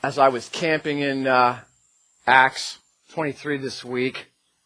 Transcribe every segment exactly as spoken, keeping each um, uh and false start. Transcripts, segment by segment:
as I was camping in uh, Acts twenty-three this week,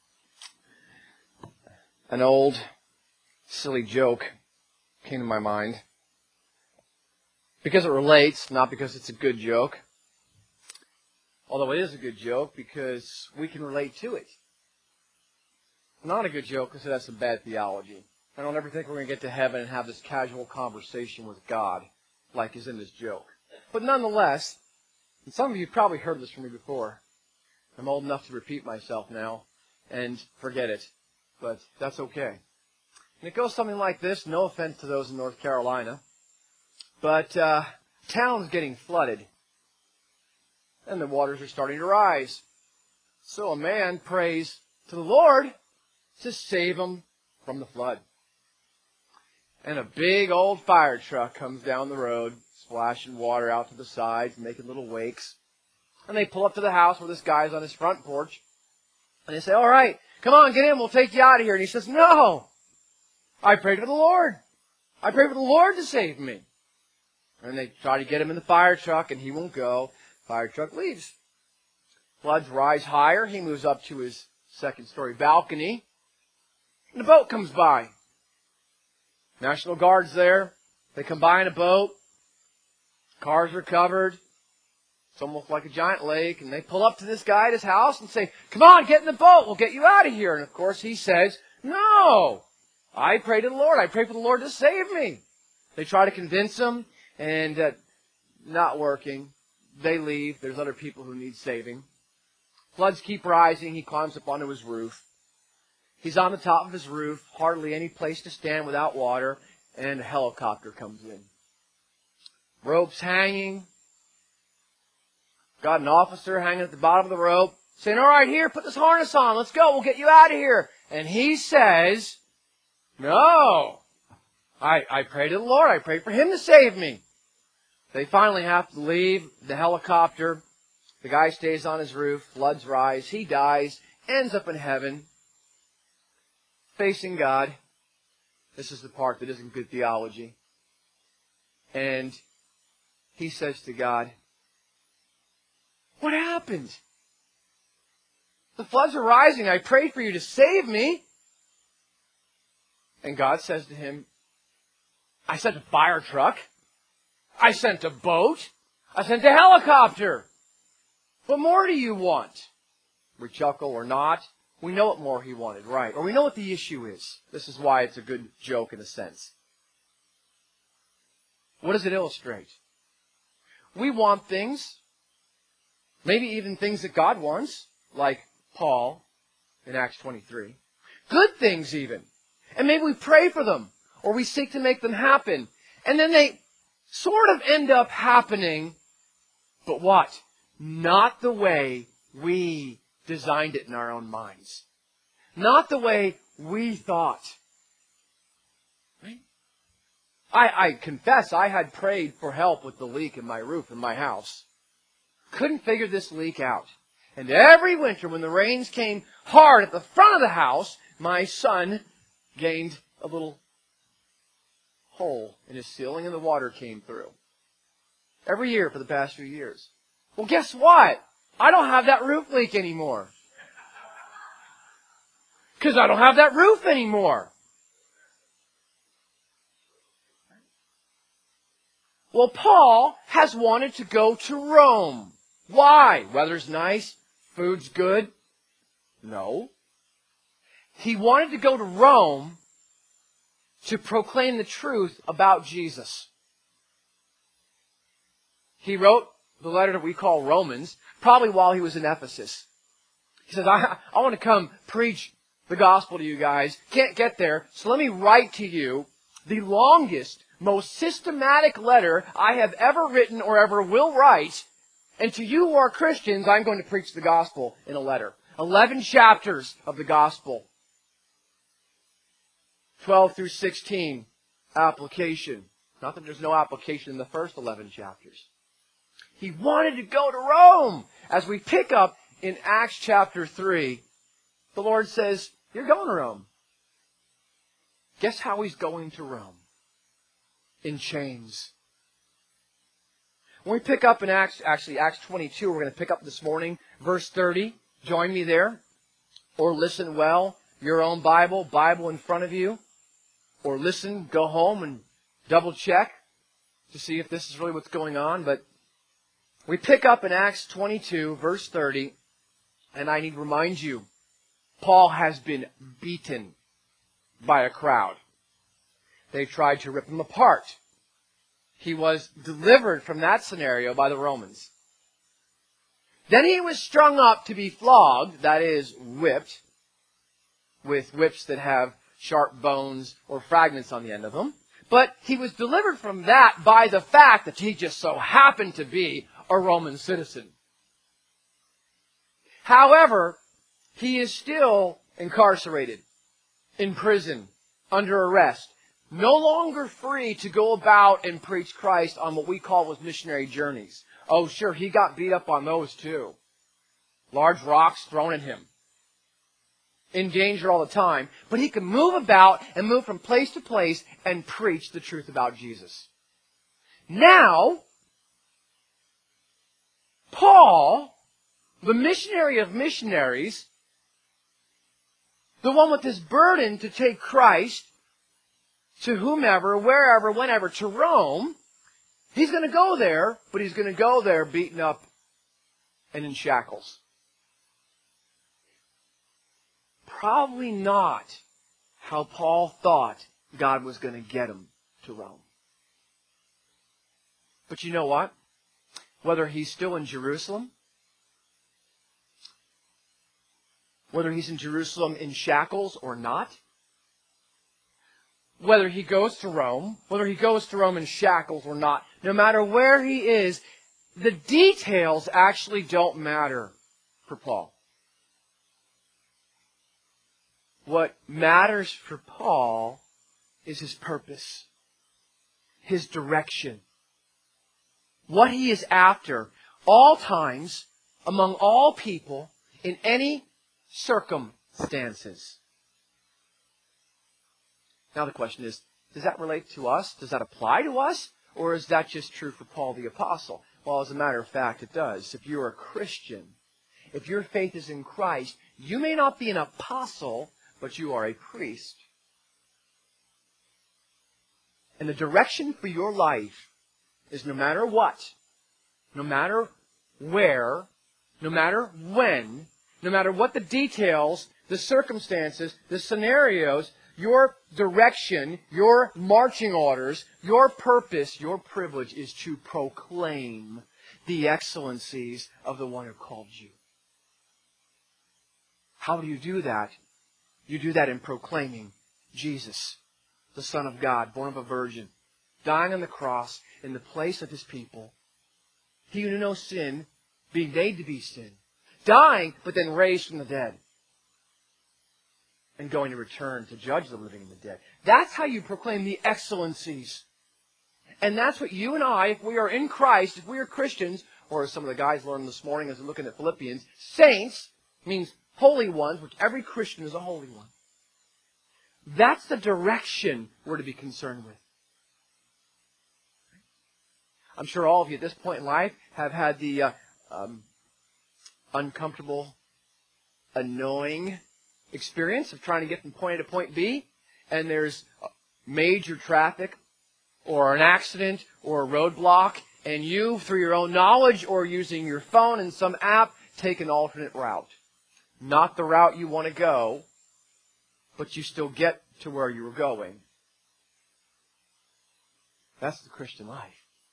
an old, silly joke came to my mind. Because it relates, not because it's a good joke. Although it is a good joke because we can relate to it. Not a good joke because that's some bad theology. I don't ever think we're going to get to heaven and have this casual conversation with God like is in this joke. But nonetheless, and some of you probably heard this from me before. I'm old enough to repeat myself now and forget it. But that's okay. And it goes something like this. No offense to those in North Carolina. But uh, town's getting flooded. And the waters are starting to rise. So a man prays to the Lord to save him from the flood. And a big old fire truck comes down the road, splashing water out to the sides, making little wakes. And they pull up to the house where this guy's on his front porch. And they say, all right, come on, get in, we'll take you out of here. And he says, no, I prayed for the Lord. I prayed for the Lord to save me. And they try to get him in the fire truck, and he won't go. Fire truck leaves. Floods rise higher. He moves up to his second story balcony. And a boat comes by. National Guard's there. They come by in a boat. Cars are covered. It's almost like a giant lake. And they pull up to this guy at his house and say, come on, get in the boat. We'll get you out of here. And of course he says, no. I pray to the Lord. I pray for the Lord to save me. They try to convince him. And uh, not working. They leave. There's other people who need saving. Floods keep rising. He climbs up onto his roof. He's on the top of his roof. Hardly any place to stand without water. And a helicopter comes in. Ropes hanging. Got an officer hanging at the bottom of the rope. Saying, all right, here, put this harness on. Let's go. We'll get you out of here. And he says, no. I, I pray to the Lord. I pray for Him to save me. They finally have to leave the helicopter. The guy stays on his roof. Floods rise. He dies. Ends up in heaven. Facing God. This is the part that isn't good theology. And he says to God, what happened? The floods are rising. I prayed for you to save me. And God says to him, I sent a fire truck. I sent a boat. I sent a helicopter. What more do you want? We chuckle or not. We know what more he wanted, right? Or we know what the issue is. This is why it's a good joke in a sense. What does it illustrate? We want things, maybe even things that God wants, like Paul in Acts twenty-three. Good things even. And maybe we pray for them, or we seek to make them happen. And then they sort of end up happening, but what? Not the way we designed it in our own minds. Not the way we thought. Right? I, I confess I had prayed for help with the leak in my roof in my house. Couldn't figure this leak out. And every winter when the rains came hard at the front of the house, my son gained a little hole in his ceiling and the water came through. Every year for the past few years. Well, guess what? I don't have that roof leak anymore. Because I don't have that roof anymore. Well, Paul has wanted to go to Rome. Why? Weather's nice. Food's good. No. He wanted to go to Rome to proclaim the truth about Jesus. He wrote the letter that we call Romans, probably while he was in Ephesus. He says, I, I want to come preach the gospel to you guys. Can't get there, so let me write to you the longest, most systematic letter I have ever written or ever will write. And to you who are Christians, I'm going to preach the gospel in a letter. Eleven chapters of the gospel. twelve through sixteen, application. Not that there's no application in the first eleven chapters. He wanted to go to Rome. As we pick up in Acts chapter three, the Lord says, you're going to Rome. Guess how he's going to Rome? In chains. When we pick up in Acts, actually Acts twenty-two, we're going to pick up this morning, verse thirty. Join me there. Or listen well, your own Bible, Bible in front of you. Or listen, go home and double check to see if this is really what's going on. But we pick up in Acts twenty-two, verse thirty, and I need to remind you, Paul has been beaten by a crowd. They tried to rip him apart. He was delivered from that scenario by the Romans. Then he was strung up to be flogged, that is, whipped, with whips that have sharp bones or fragments on the end of them. But he was delivered from that by the fact that he just so happened to be a Roman citizen. However, he is still incarcerated, in prison, under arrest, no longer free to go about and preach Christ on what we call his missionary journeys. Oh, sure, he got beat up on those too. Large rocks thrown at him. In danger all the time. But he could move about and move from place to place and preach the truth about Jesus. Now, Paul, the missionary of missionaries, the one with this burden to take Christ to whomever, wherever, whenever, to Rome, he's going to go there, but he's going to go there beaten up and in shackles. Probably not how Paul thought God was going to get him to Rome. But you know what? Whether he's still in Jerusalem, whether he's in Jerusalem in shackles or not, whether he goes to Rome, whether he goes to Rome in shackles or not, no matter where he is, the details actually don't matter for Paul. What matters for Paul is his purpose, his direction, what he is after, all times, among all people, in any circumstances. Now the question is, does that relate to us? Does that apply to us? Or is that just true for Paul the Apostle? Well, as a matter of fact, it does. If you're a Christian, if your faith is in Christ, you may not be an apostle, but you are a priest. And the direction for your life is no matter what, no matter where, no matter when, no matter what the details, the circumstances, the scenarios, your direction, your marching orders, your purpose, your privilege is to proclaim the excellencies of the one who called you. How do you do that? You do that in proclaiming Jesus, the Son of God, born of a virgin, dying on the cross in the place of his people. He who knew no sin, being made to be sin. Dying, but then raised from the dead. And going to return to judge the living and the dead. That's how you proclaim the excellencies. And that's what you and I, if we are in Christ, if we are Christians, or as some of the guys learned this morning as we're looking at Philippians, saints means holy ones, which every Christian is a holy one. That's the direction we're to be concerned with. I'm sure all of you at this point in life have had the uh, um, uncomfortable, annoying experience of trying to get from point A to point B, and there's major traffic or an accident or a roadblock, and you, through your own knowledge or using your phone and some app, take an alternate route. Not the route you want to go, but you still get to where you were going. That's the Christian life.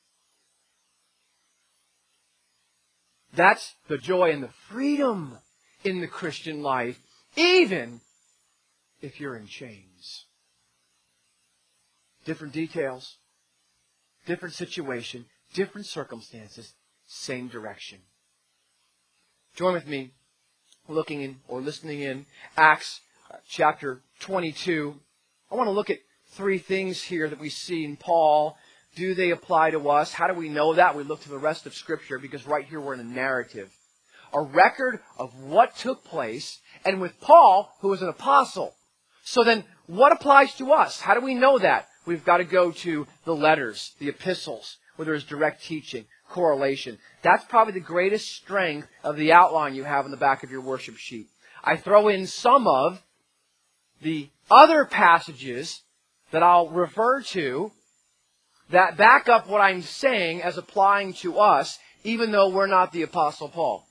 That's the joy and the freedom in the Christian life, even if you're in chains. Different details, different situation, different circumstances, same direction. Join with me looking in or listening in Acts chapter twenty-two. I want to look at three things here that we see in Paul. Do they apply to us? How do we know that? We look to the rest of Scripture because right here we're in a narrative. A record of what took place, and with Paul, who was an apostle. So then, what applies to us? How do we know that? We've got to go to the letters, the epistles, where there's direct teaching. correlation. That's probably the greatest strength of the outline you have in the back of your worship sheet. I throw in some of the other passages that I'll refer to that back up what I'm saying as applying to us, even though we're not the Apostle Paul.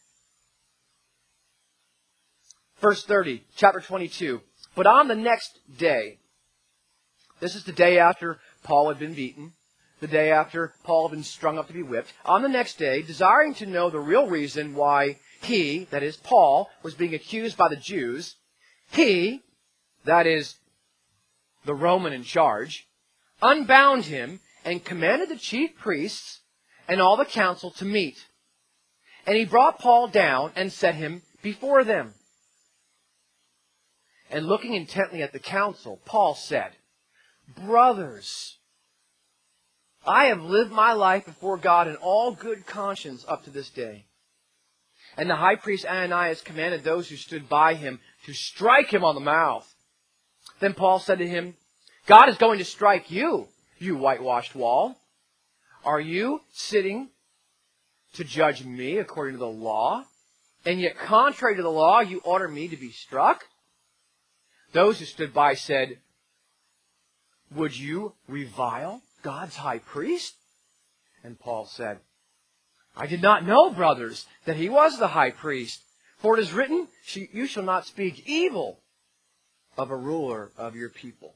Verse thirty, chapter twenty-two. But on the next day, this is the day after Paul had been beaten, the day after Paul had been strung up to be whipped. On the next day, desiring to know the real reason why he, that is Paul, was being accused by the Jews, he, that is the Roman in charge, unbound him and commanded the chief priests and all the council to meet. And he brought Paul down and set him before them. And looking intently at the council, Paul said, Brothers, I have lived my life before God in all good conscience up to this day. And the high priest Ananias commanded those who stood by him to strike him on the mouth. Then Paul said to him, God is going to strike you, you whitewashed wall. Are you sitting to judge me according to the law? And yet contrary to the law, you order me to be struck? Those who stood by said, Would you revile God's high priest? And Paul said, I did not know, brothers, that he was the high priest. For it is written, You shall not speak evil of a ruler of your people.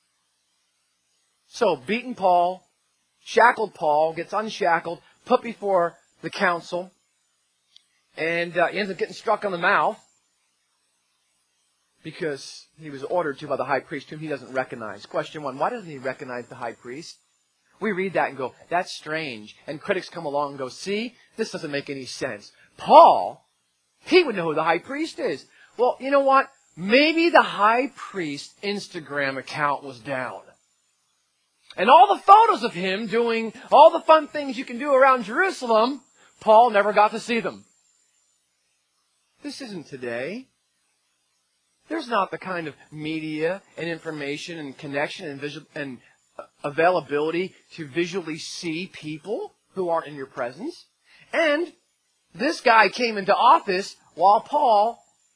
So, beaten Paul, shackled Paul, gets unshackled, put before the council, and uh, he ends up getting struck on the mouth because he was ordered to by the high priest, whom he doesn't recognize. Question one, why doesn't he recognize the high priest? We read that and go, that's strange. And critics come along and go, see, this doesn't make any sense. Paul, he would know who the high priest is. Well, you know what? Maybe the high priest's Instagram account was down. And all the photos of him doing all the fun things you can do around Jerusalem, Paul never got to see them. This isn't today. There's not the kind of media and information and connection and, visual, and availability to visually see people who aren't in your presence. And this guy came into office while Paul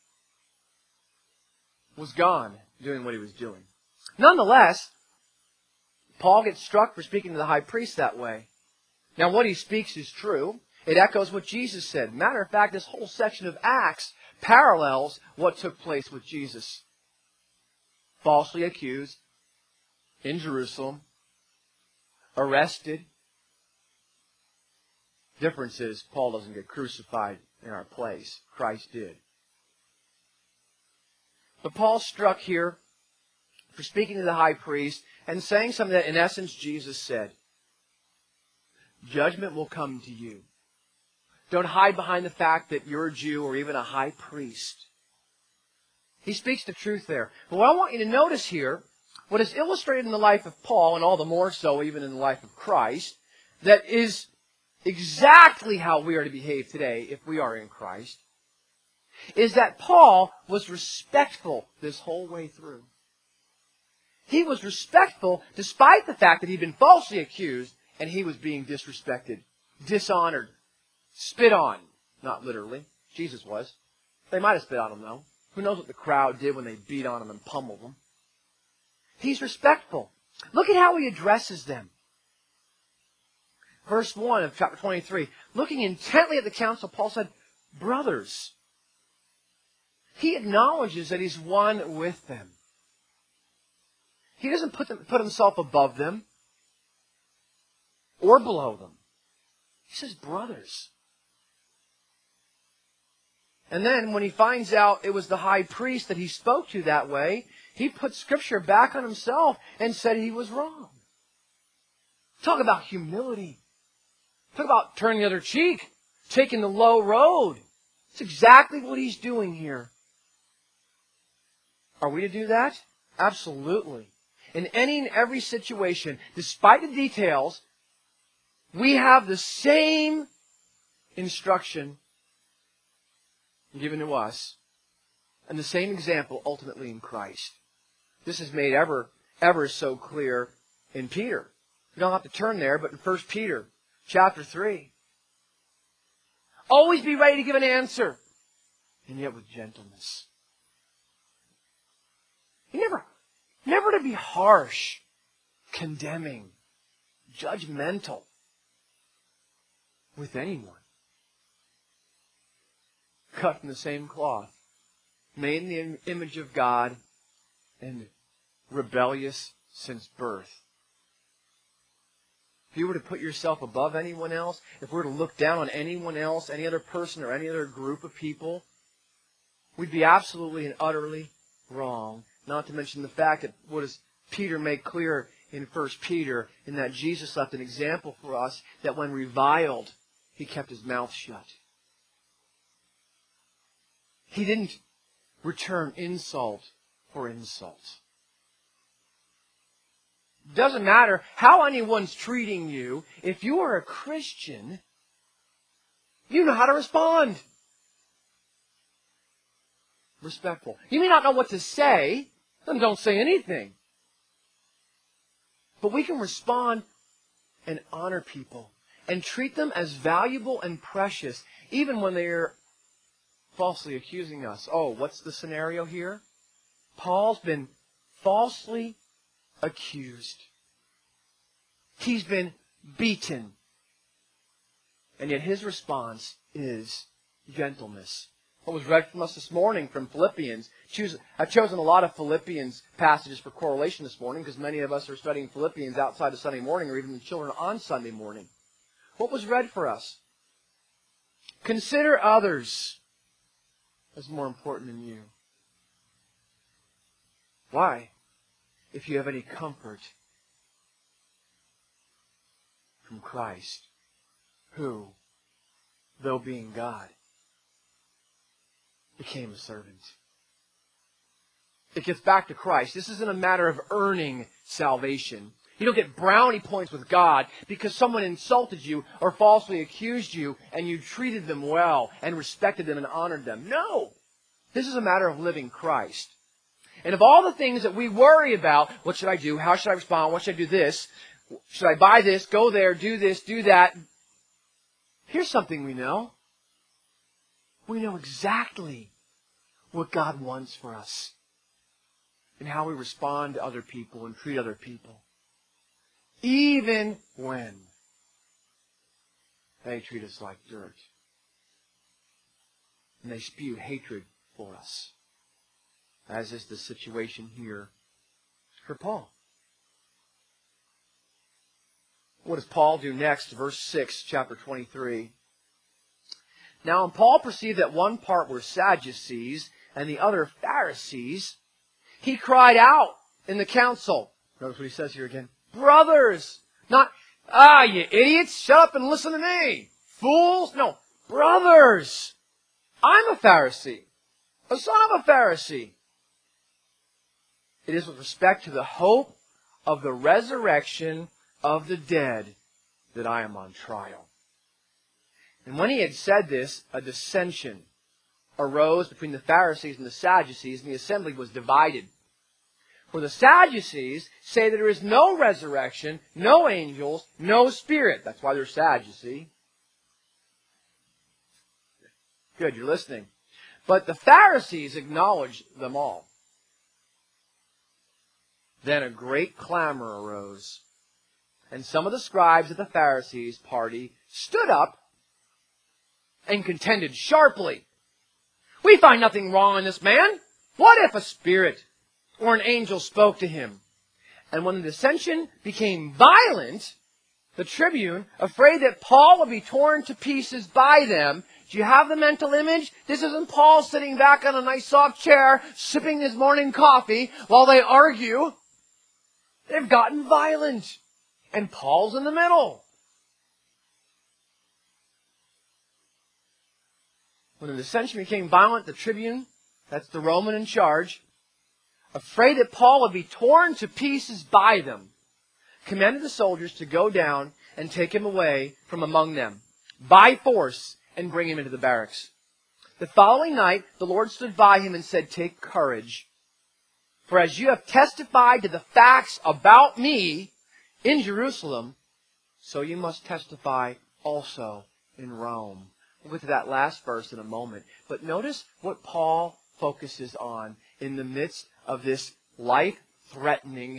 was gone doing what he was doing. Nonetheless, Paul gets struck for speaking to the high priest that way. Now, what he speaks is true. It echoes what Jesus said. Matter of fact, this whole section of Acts parallels what took place with Jesus. Falsely accused in Jerusalem, arrested. Difference is, Paul doesn't get crucified in our place. Christ did. But Paul's struck here for speaking to the high priest and saying something that in essence Jesus said. Judgment will come to you. Don't hide behind the fact that you're a Jew or even a high priest. He speaks the truth there. But what I want you to notice here, what is illustrated in the life of Paul, and all the more so even in the life of Christ, that is exactly how we are to behave today if we are in Christ, is that Paul was respectful this whole way through. He was respectful despite the fact that he'd been falsely accused and he was being disrespected, dishonored, spit on. Not literally. Jesus was. They might have spit on him though. Who knows what the crowd did when they beat on him and pummeled him. He's respectful. Look at how he addresses them. Verse one of chapter twenty-three. Looking intently at the council, Paul said, Brothers. He acknowledges that he's one with them. He doesn't put, them, put himself above them or below them. He says, brothers. And then when he finds out it was the high priest that he spoke to that way, he put Scripture back on himself and said he was wrong. Talk about humility. Talk about turning the other cheek, taking the low road. It's exactly what he's doing here. Are we to do that? Absolutely. In any and every situation, despite the details, we have the same instruction given to us and the same example ultimately in Christ. This is made ever, ever so clear in Peter. You don't have to turn there, but in First Peter chapter three, Always be ready to give an answer. And yet with gentleness. You never, never to be harsh, condemning, judgmental with anyone. Cut from the same cloth. Made in the image of God and rebellious since birth. If you were to put yourself above anyone else, if we were to look down on anyone else, any other person or any other group of people, we'd be absolutely and utterly wrong. Not to mention the fact that what does Peter make clear in First Peter, in that Jesus left an example for us that when reviled, He kept His mouth shut. He didn't return insult for insult. Doesn't matter how anyone's treating you. If you are a Christian, you know how to respond. Respectful. You may not know what to say, then don't say anything. But we can respond and honor people and treat them as valuable and precious, even when they're falsely accusing us. Oh, what's the scenario here? Paul's been falsely accused. He's been beaten. And yet his response is gentleness. What was read from us this morning from Philippians. Choose, I've chosen a lot of Philippians passages for correlation this morning because many of us are studying Philippians outside of Sunday morning or even the children on Sunday morning. What was read for us? Consider others as more important than you. Why? If you have any comfort from Christ, who, though being God, became a servant. It gets back to Christ. This isn't a matter of earning salvation. You don't get brownie points with God because someone insulted you or falsely accused you and you treated them well and respected them and honored them. No! This is a matter of living Christ. And of all the things that we worry about, what should I do? How should I respond? What should I do this? Should I buy this? Go there? Do this? Do that? Here's something we know. We know exactly what God wants for us and how we respond to other people and treat other people. Even when they treat us like dirt. And they spew hatred for us. As is the situation here for Paul. What does Paul do next? Verse six, chapter twenty-three. Now when Paul perceived that one part were Sadducees and the other Pharisees, he cried out in the council. Notice what he says here again. Brothers! Not, ah, you idiots, shut up and listen to me. Fools! No, brothers! I'm a Pharisee. A son of a Pharisee. It is with respect to the hope of the resurrection of the dead that I am on trial. And when he had said this, a dissension arose between the Pharisees and the Sadducees, and the assembly was divided. For the Sadducees say that there is no resurrection, no angels, no spirit. That's why they're Sadducee. Good, you're listening. But the Pharisees acknowledge them all. Then a great clamor arose, and some of the scribes of the Pharisees' party stood up and contended sharply. We find nothing wrong in this man. What if a spirit or an angel spoke to him? And when the dissension became violent, the tribune, afraid that Paul would be torn to pieces by them. Do you have the mental image? This isn't Paul sitting back on a nice soft chair, sipping his morning coffee while they argue. They've gotten violent. And Paul's in the middle. When the dissension became violent, the tribune, that's the Roman in charge, afraid that Paul would be torn to pieces by them, commanded the soldiers to go down and take him away from among them by force and bring him into the barracks. The following night, the Lord stood by him and said, "Take courage. For as you have testified to the facts about me in Jerusalem, so you must testify also in Rome." We'll get to that last verse in a moment. But notice what Paul focuses on in the midst of this life-threatening,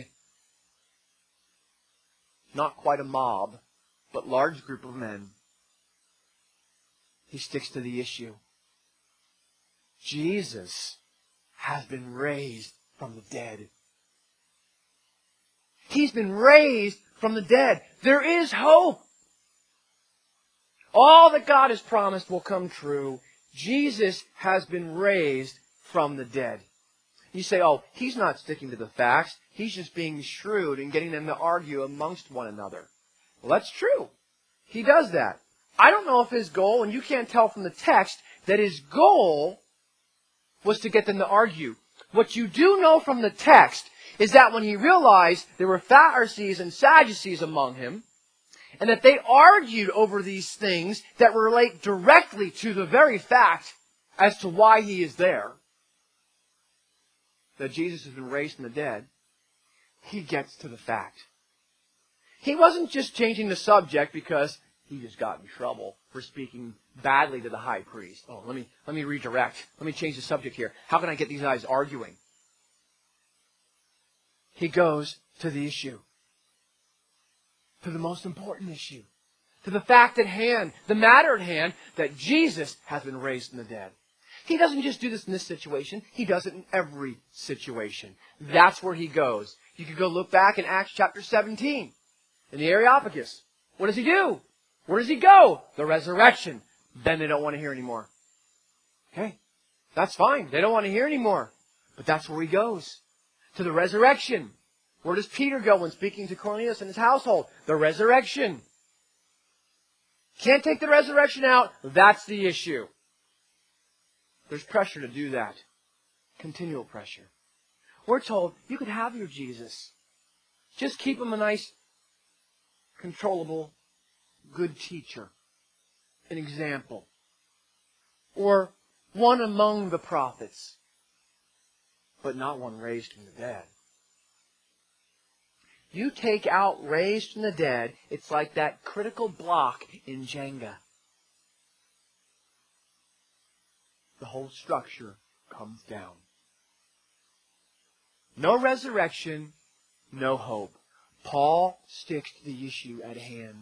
not quite a mob, but large group of men. He sticks to the issue. Jesus has been raised from the dead. He's been raised from the dead. There is hope. All that God has promised will come true. Jesus has been raised from the dead. You say, oh, he's not sticking to the facts. He's just being shrewd and getting them to argue amongst one another. Well, that's true. He does that. I don't know if his goal, and you can't tell from the text, that his goal was to get them to argue. What you do know from the text is that when he realized there were Pharisees and Sadducees among him, and that they argued over these things that relate directly to the very fact as to why he is there, that Jesus has been raised from the dead, he gets to the fact. He wasn't just changing the subject because he just got in trouble for speaking badly to the high priest. Oh, let me, let me redirect. Let me change the subject here. How can I get these guys arguing? He goes to the issue. To the most important issue. To the fact at hand, the matter at hand, that Jesus has been raised from the dead. He doesn't just do this in this situation. He does it in every situation. That's where he goes. You could go look back in Acts chapter seventeen. In the Areopagus. What does he do? Where does he go? The resurrection. Then they don't want to hear anymore. Okay. That's fine. They don't want to hear anymore. But that's where he goes. To the resurrection. Where does Peter go when speaking to Cornelius and his household? The resurrection. Can't take the resurrection out. That's the issue. There's pressure to do that. Continual pressure. We're told you could have your Jesus. Just keep him a nice, controllable, good teacher. An example. Or one among the prophets. But not one raised from the dead. You take out raised from the dead, it's like that critical block in Jenga. The whole structure comes down. No resurrection, no hope. Paul sticks to the issue at hand.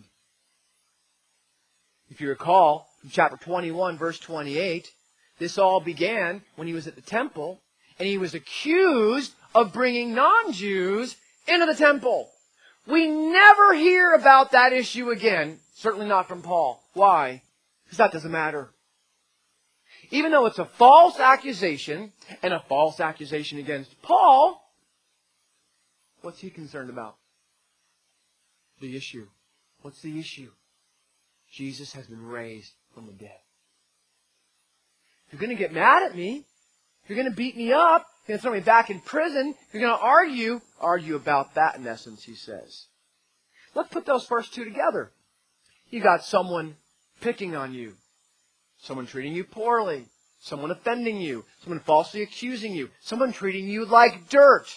If you recall, from chapter twenty-one, verse twenty-eight, this all began when he was at the temple, and he was accused of bringing non-Jews into the temple. We never hear about that issue again. Certainly not from Paul. Why? Because that doesn't matter. Even though it's a false accusation, and a false accusation against Paul, what's he concerned about? The issue. What's the issue? Jesus has been raised from the dead. If you're going to get mad at me, if you're going to beat me up, if you're going to throw me back in prison, if you're going to argue, argue about that in essence, he says. Let's put those first two together. You got someone picking on you. Someone treating you poorly. Someone offending you. Someone falsely accusing you. Someone treating you like dirt.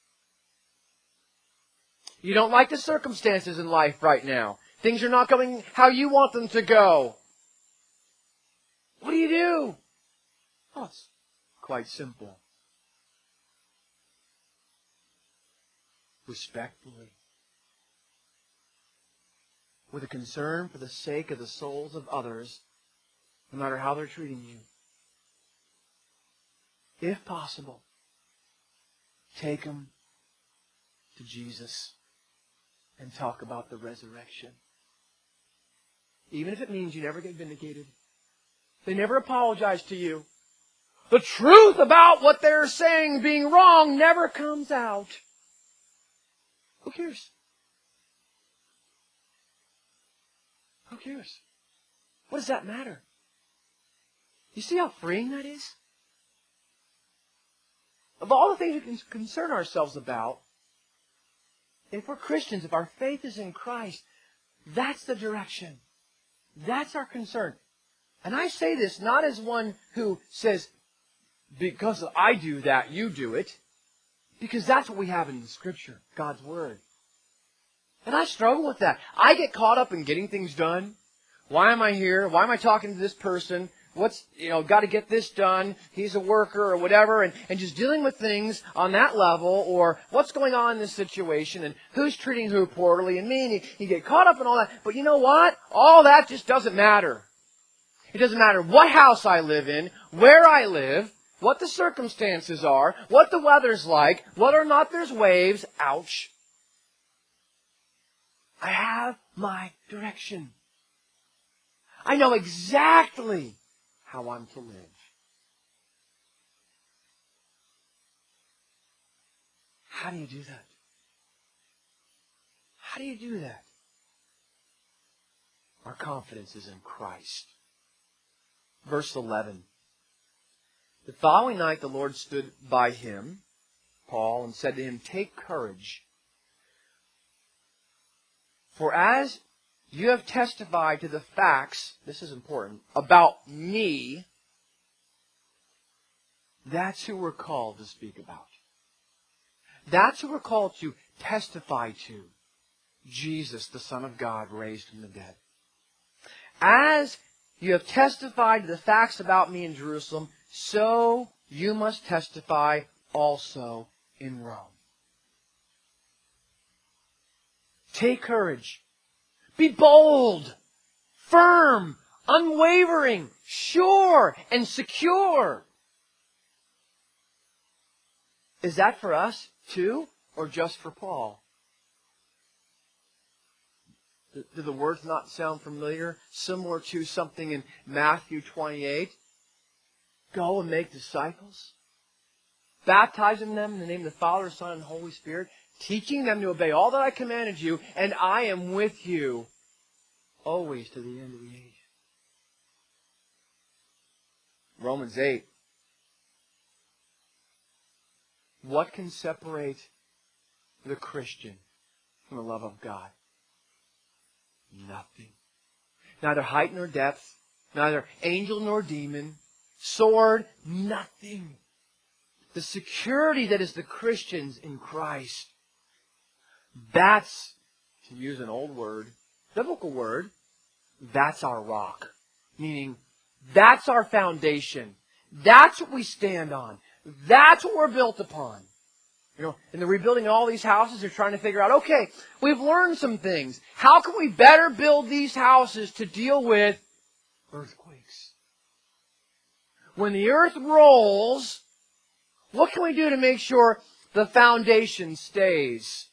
You don't like the circumstances in life right now. Things are not going how you want them to go. What do you do? Oh, it's quite simple. Respectfully. With a concern for the sake of the souls of others, no matter how they're treating you. If possible, take them to Jesus and talk about the resurrection. Even if it means you never get vindicated. They never apologize to you. The truth about what they're saying being wrong never comes out. Who cares? Who cares? What does that matter? You see how freeing that is? Of all the things we can concern ourselves about, if we're Christians, if our faith is in Christ, that's the direction. That's our concern. And I say this not as one who says, because I do that, you do it. Because that's what we have in the Scripture, God's Word. And I struggle with that. I get caught up in getting things done, Why am I here? Why am I talking to this person? What's, you know, got to get this done. He's a worker or whatever. And, and just dealing with things on that level, or what's going on in this situation and who's treating who poorly and me. And you, you get caught up in all that. But you know what? All that just doesn't matter. It doesn't matter what house I live in, where I live, what the circumstances are, what the weather's like, whether or not there's waves. Ouch. I have my direction. I know exactly how I'm to live. How do you do that? How do you do that? Our confidence is in Christ. Verse eleven. The following night the Lord stood by him, Paul, and said to him, "Take courage. For as you have testified to the facts," this is important, "about me," that's who we're called to speak about. That's who we're called to testify to. Jesus, the Son of God, raised from the dead. As you have testified to the facts about me in Jerusalem, so you must testify also in Rome. Take courage. Be bold, firm, unwavering, sure, and secure. Is that for us too, or just for Paul? Do the words not sound familiar? Similar to something in Matthew twenty-eight? Go and make disciples, baptizing them in the name of the Father, Son, and Holy Spirit, teaching them to obey all that I commanded you, and I am with you always to the end of the age. Romans eight. What can separate the Christian from the love of God? Nothing. Neither height nor depth, neither angel nor demon, sword, nothing. The security that is the Christians in Christ. That's, to use an old word, biblical word, that's our rock. Meaning, that's our foundation. That's what we stand on. That's what we're built upon. You know, in the rebuilding of all these houses, they're trying to figure out, okay, we've learned some things. How can we better build these houses to deal with earthquakes? When the earth rolls, what can we do to make sure the foundation stays?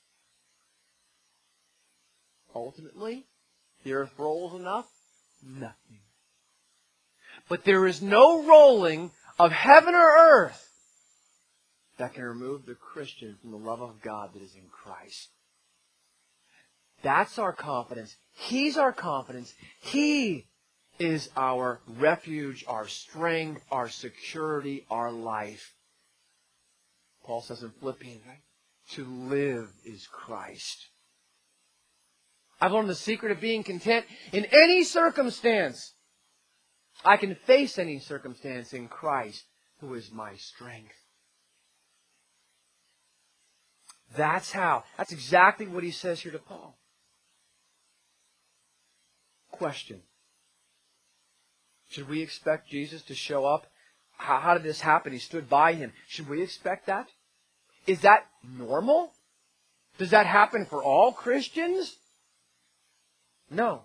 Ultimately, the earth rolls enough? Nothing. But there is no rolling of heaven or earth that can remove the Christian from the love of God that is in Christ. That's our confidence. He's our confidence. He is our refuge, our strength, our security, our life. Paul says in Philippians, right? To live is Christ. I've learned the secret of being content in any circumstance. I can face any circumstance in Christ, who is my strength. That's how. That's exactly what he says here to Paul. Question. Should we expect Jesus to show up? How, how did this happen? He stood by him. Should we expect that? Is that normal? Does that happen for all Christians? No.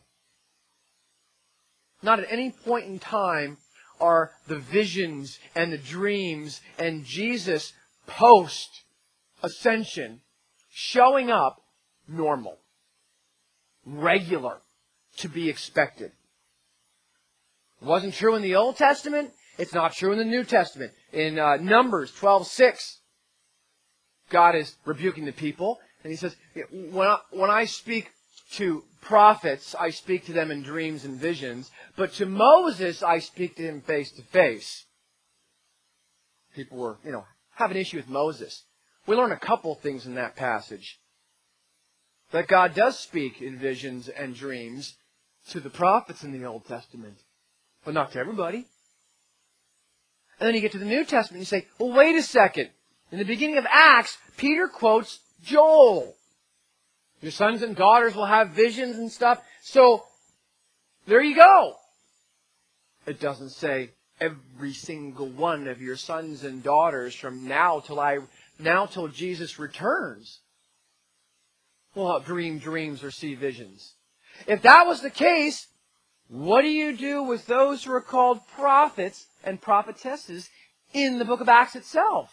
Not at any point in time are the visions and the dreams and Jesus post-ascension showing up normal, regular, to be expected. It wasn't true in the Old Testament. It's not true in the New Testament. In uh, Numbers twelve six, God is rebuking the people. And He says, when I, when I speak to prophets, I speak to them in dreams and visions. But to Moses, I speak to him face to face. People were, you know, have an issue with Moses. We learn a couple things in that passage. That God does speak in visions and dreams to the prophets in the Old Testament. But not to everybody. And then you get to the New Testament and you say, well, wait a second. In the beginning of Acts, Peter quotes Joel. Your sons and daughters will have visions and stuff. So, There you go. It doesn't say every single one of your sons and daughters from now till I now till Jesus returns will dream dreams or see visions. If that was the case, what do you do with those who are called prophets and prophetesses in the book of Acts itself?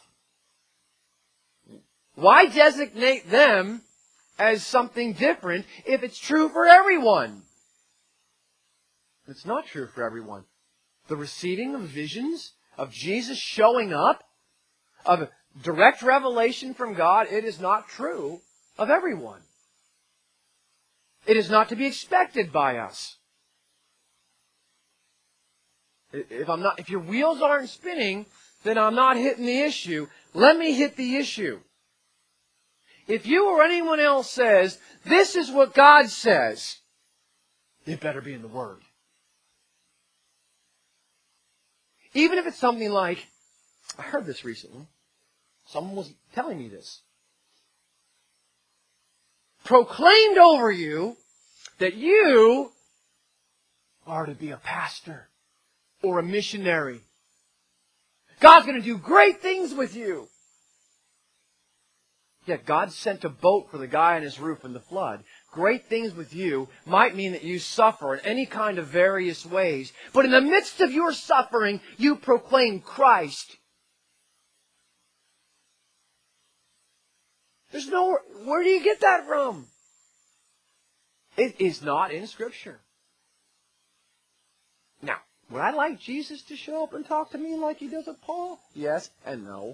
Why designate them as something different if it's true for everyone? It's not true for everyone. The receiving of visions, of Jesus showing up, of direct revelation from God, it is not true of everyone. It is not to be expected by us. If I'm not, if your wheels aren't spinning, then I'm not hitting the issue. Let me hit the issue. If you or anyone else says, this is what God says, it better be in the Word. Even if it's something like, I heard this recently. Someone was telling me this. Proclaimed over you that you are to be a pastor or a missionary. God's going to do great things with you. Yet God sent a boat for the guy on his roof in the flood. Great things with you might mean that you suffer in any kind of various ways. But in the midst of your suffering, you proclaim Christ. There's no... Where do you get that from? It is not in Scripture. Now, would I like Jesus to show up and talk to me like He does with Paul? Yes and no.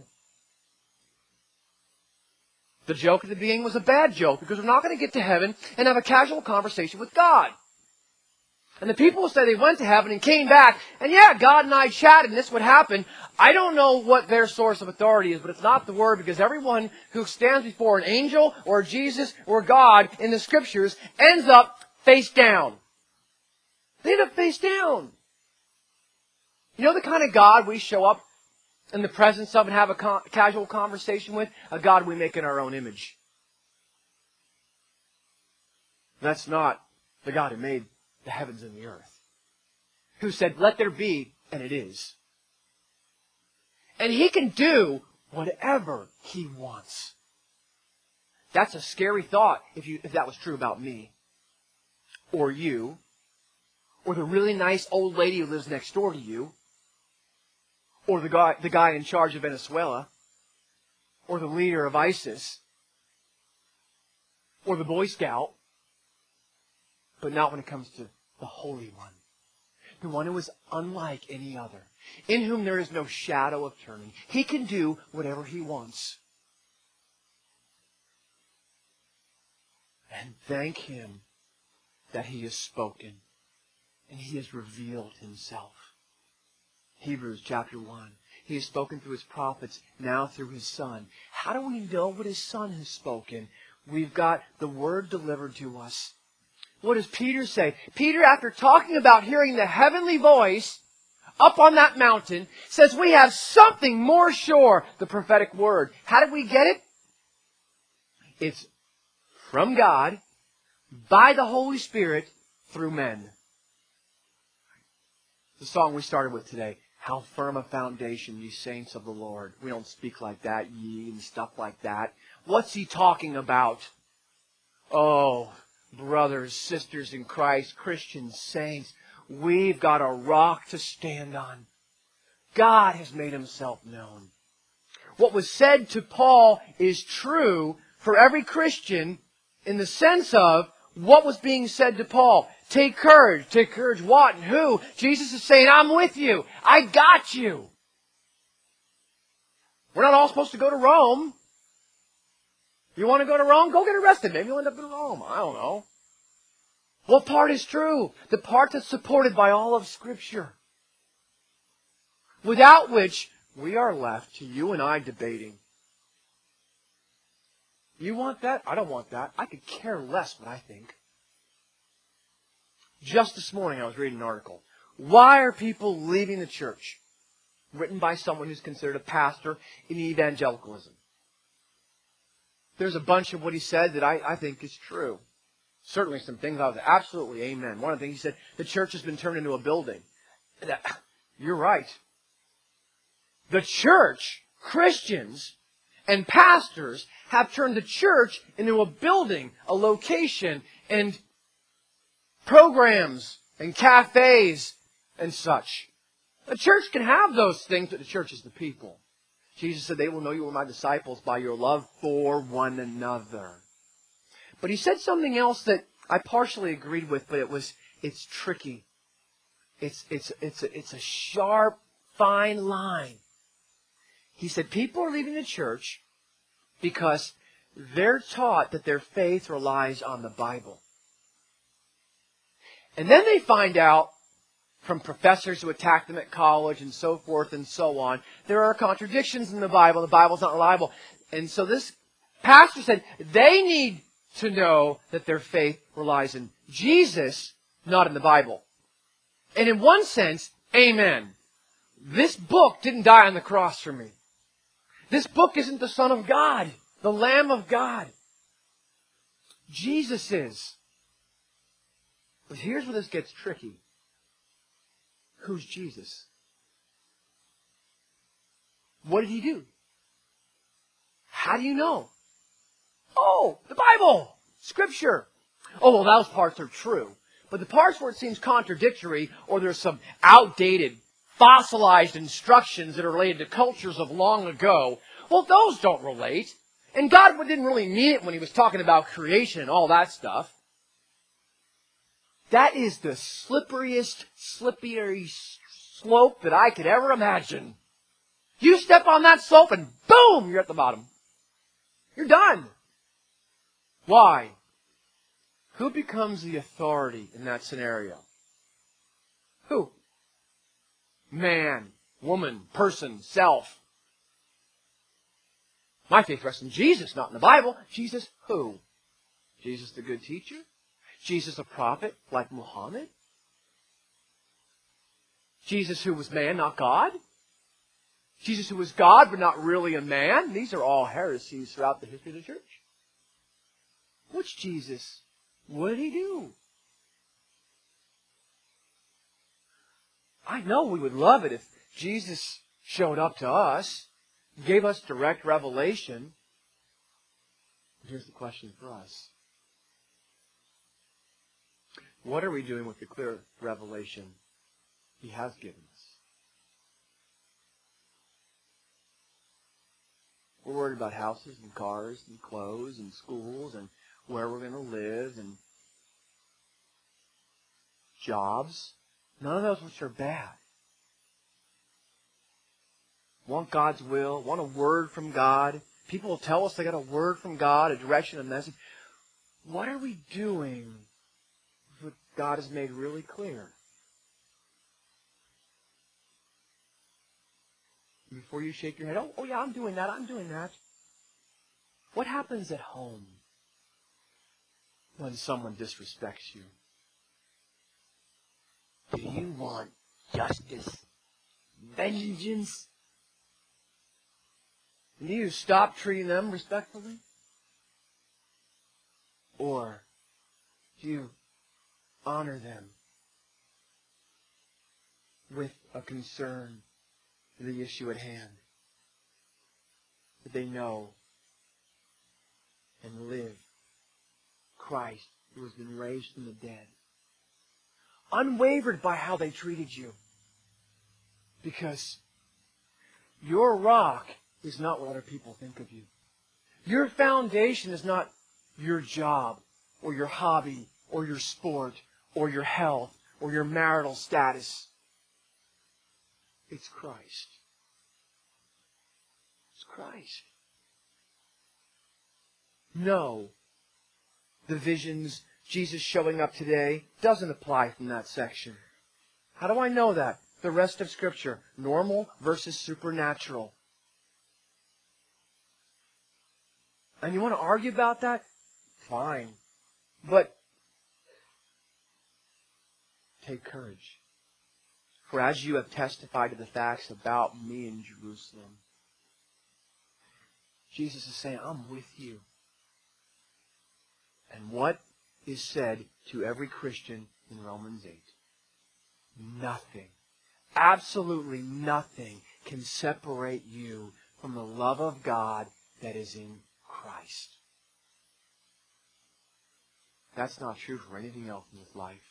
The joke at the beginning was a bad joke because we're not going to get to heaven and have a casual conversation with God. And the people will say they went to heaven and came back, and yeah, God and I chatted and this would happen. I don't know what their source of authority is, but it's not the Word, because everyone who stands before an angel or Jesus or God in the Scriptures ends up face down. They end up face down. You know the kind of God we show up in the presence of and have a con- casual conversation with? A God we make in our own image. That's not the God who made the heavens and the earth. Who said, let there be, and it is. And He can do whatever He wants. That's a scary thought if you if that was true about me. Or you. Or the really nice old lady who lives next door to you. Or the guy, the guy in charge of Venezuela. Or the leader of ISIS. Or the Boy Scout. But not when it comes to the Holy One. The one who is unlike any other. In whom there is no shadow of turning. He can do whatever He wants. And thank Him that He has spoken. And He has revealed Himself. Hebrews chapter one. He has spoken through His prophets, now through His Son. How do we know what His Son has spoken? We've got the Word delivered to us. What does Peter say? Peter, after talking about hearing the heavenly voice up on that mountain, says we have something more sure, the prophetic word. How did we get it? It's from God, by the Holy Spirit, through men. The song we started with today. How firm a foundation, ye saints of the Lord. We don't speak like that, ye, and stuff like that. What's he talking about? Oh, brothers, sisters in Christ, Christian saints, we've got a rock to stand on. God has made Himself known. What was said to Paul is true for every Christian in the sense of what was being said to Paul. Take courage. Take courage what and who? Jesus is saying, I'm with you. I got you. We're not all supposed to go to Rome. You want to go to Rome? Go get arrested. Maybe you'll end up in Rome. I don't know. What part is true? The part that's supported by all of Scripture. Without which, we are left to you and I debating. You want that? I don't want that. I could care less what I think. Just this morning I was reading an article. Why are people leaving the church? Written by someone who's considered a pastor in evangelicalism. There's a bunch of what he said that I, I think is true. certainly some things I was absolutely amen. One of the things he said, the church has been turned into a building. That, you're right. The church, Christians, and pastors have turned the church into a building, a location, and programs, and cafes, and such. The church can have those things, but the church is the people. Jesus said, they will know you are my disciples by your love for one another. But he said something else that I partially agreed with, but it was, it's tricky. It's, it's, it's, a, it's a sharp, fine line. He said, people are leaving the church because they're taught that their faith relies on the Bible. And then they find out from professors who attack them at college and so forth and so on, there are contradictions in the Bible. The Bible's not reliable. And so this pastor said they need to know that their faith relies in Jesus, not in the Bible. And in one sense, amen. This book didn't die on the cross for me. This book isn't the Son of God, the Lamb of God. Jesus is. But here's where this gets tricky. Who's Jesus? What did he do? How do you know? Oh, the Bible! Scripture! Oh, well, those parts are true. But the parts where it seems contradictory, or there's some outdated, fossilized instructions that are related to cultures of long ago, well, those don't relate. And God didn't really mean it when he was talking about creation and all that stuff. That is the slipperiest, slippery slope that I could ever imagine. You step on that slope and boom, you're at the bottom. You're done. Why? Who becomes the authority in that scenario? Who? Man, woman, person, self. My faith rests in Jesus, not in the Bible. Jesus who? Jesus the good teacher? Jesus a prophet like Muhammad? Jesus who was man, not God? Jesus who was God but not really a man? These are all heresies throughout the history of the church. Which Jesus? What did he do? I know we would love it if Jesus showed up to us, gave us direct revelation. But here's the question for us. What are we doing with the clear revelation he has given us? We're worried about houses and cars and clothes and schools and where we're going to live and jobs. None of those which are bad. Want God's will, want a word from God. People will tell us they got a word from God, a direction, a message. What are we doing with what God has made really clear? Before you shake your head, oh, oh yeah, I'm doing that, I'm doing that. What happens at home when someone disrespects you? Do you want justice? Vengeance? Do you stop treating them respectfully? Or do you honor them with a concern for the issue at hand? That they know and live Christ who has been raised from the dead. Unwavered by how they treated you. Because your rock is not what other people think of you. Your foundation is not your job or your hobby or your sport or your health or your marital status. It's Christ. It's Christ. No. The visions, Jesus showing up today, doesn't apply from that section. How do I know that? The rest of Scripture. Normal versus supernatural. And you want to argue about that? Fine. But take courage. For as you have testified to the facts about me in Jerusalem, Jesus is saying, I'm with you. And what is said to every Christian in Romans eight. Nothing, absolutely nothing can separate you from the love of God that is in Christ. That's not true for anything else in this life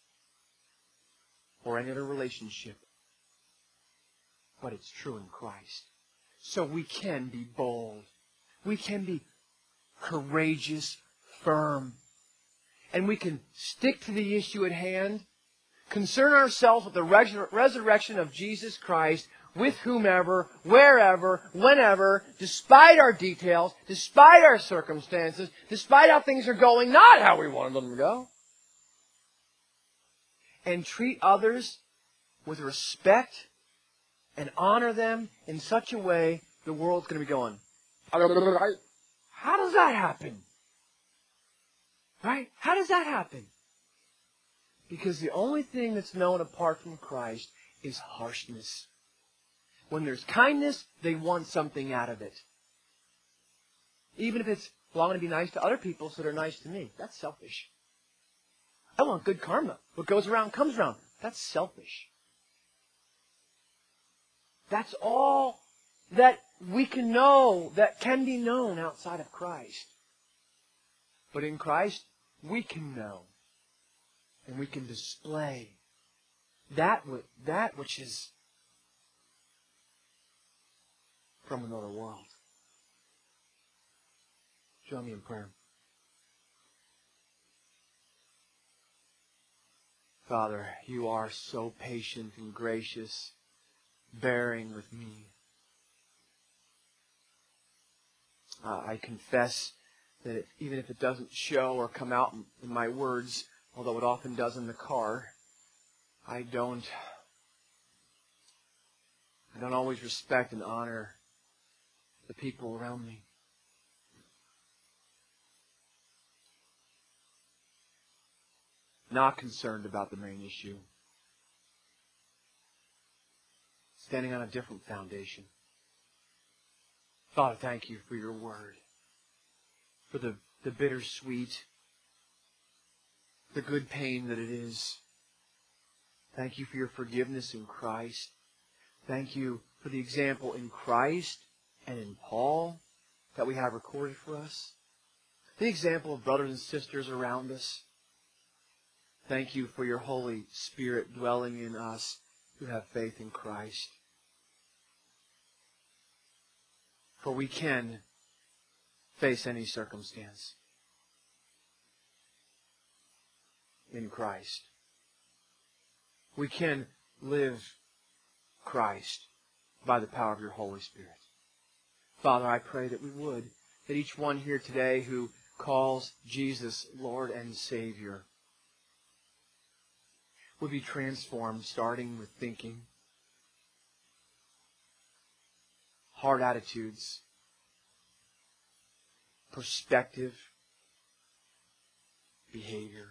or any other relationship, but it's true in Christ. So we can be bold. We can be courageous, firm, and we can stick to the issue at hand, concern ourselves with the resur- resurrection of Jesus Christ with whomever, wherever, whenever, despite our details, despite our circumstances, despite how things are going, not how we wanted them to go. And treat others with respect and honor them in such a way the world's going to be going, how does that happen? Right? How does that happen? Because the only thing that's known apart from Christ is harshness. When there's kindness, they want something out of it. Even if it's, well, I'm going to be nice to other people so they're nice to me. That's selfish. I want good karma. What goes around comes around. That's selfish. That's all that we can know, that can be known outside of Christ. But in Christ, we can know. And we can display that, that which is from another world. Join me in prayer. Father, you are so patient and gracious, bearing with me. Uh, I confess that it, even if it doesn't show or come out in, in my words, although it often does in the car, I don't, I don't always respect and honor the people around me. Not concerned about the main issue. Standing on a different foundation. Father, thank you for your word. For the, the bittersweet, the good pain that it is. Thank you for your forgiveness in Christ. Thank you for the example in Christ and in Paul that we have recorded for us. The example of brothers and sisters around us. Thank you for your Holy Spirit dwelling in us who have faith in Christ. For we can face any circumstance in Christ. We can live Christ by the power of your Holy Spirit. Father, I pray that we would, that each one here today who calls Jesus Lord and Savior would be transformed, starting with thinking, heart attitudes, perspective, behavior.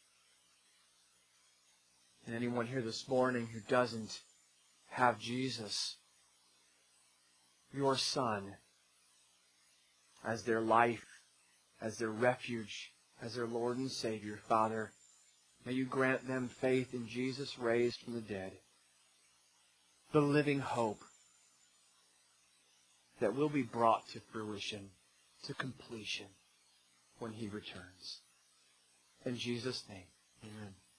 And anyone here this morning who doesn't have Jesus, your Son, as their life, as their refuge, as their Lord and Savior, Father, may you grant them faith in Jesus raised from the dead, the living hope that will be brought to fruition, to completion, when He returns. In Jesus' name, amen.